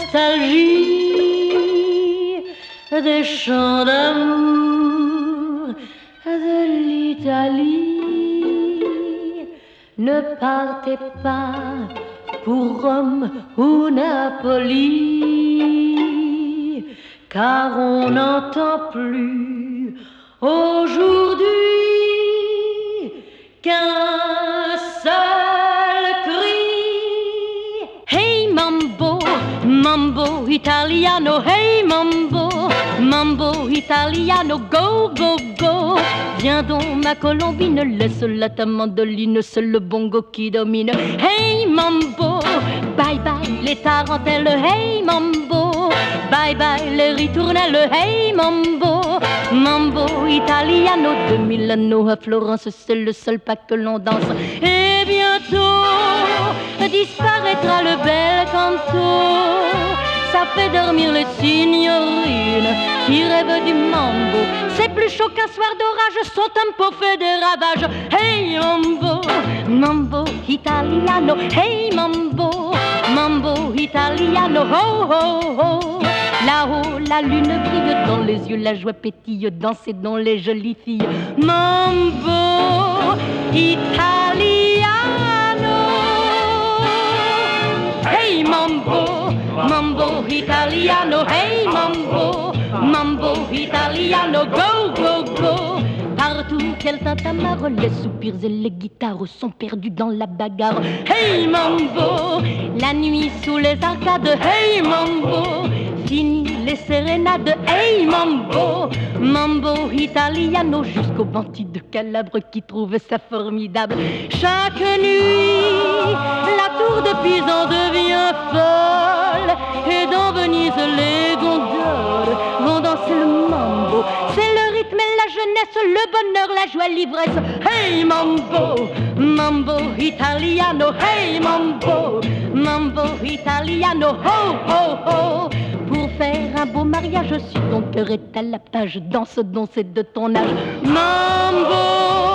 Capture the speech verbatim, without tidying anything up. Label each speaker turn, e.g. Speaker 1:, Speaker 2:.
Speaker 1: nostalgie des chants d'amour de l'Italie. Ne partez pas pour Rome ou Napoli, car on n'entend plus aujourd'hui qu'un seul cri. Hey mambo, mambo italiano, hey mambo, mambo italiano, go, go, go. Viens donc ma colombine, laisse la ta mandoline, c'est le bongo qui domine. Hey mambo, bye bye les tarentelles, hey mambo, bye bye les ritournelles, hey mambo, mambo italiano de Milano à Florence, c'est le seul pas que l'on danse. Et bientôt disparaîtra le bel canto, ça fait dormir les signorines qui rêvent du mambo. C'est plus chaud qu'un soir d'orage, son tempo fait des ravages. Hey mambo, mambo italiano, hey mambo, mambo italiano, ho ho ho. Là-haut la lune brille, dans les yeux la joie pétille, dansez dans les jolies filles. Mambo italiano, hey mambo, mambo italiano, hey mambo, mambo italiano, go, go, go. Partout quel tintamarre, les soupirs et les guitares sont perdus dans la bagarre. Hey mambo, la nuit sous les arcades, hey mambo, fini les sérénades, hey mambo, mambo italiano, jusqu'au bandit de Calabre qui trouve ça formidable. Chaque nuit, la tour de Pisa devient folle, et dans Venise les gondoles vont danser le mambo. C'est le rythme et la jeunesse, le bonheur, la joie, l'ivresse. Hey mambo, mambo italiano, hey mambo, mambo italiano, ho ho ho. Pour faire un beau mariage, si ton cœur est à la page, danse, danse de ton âge. Mambo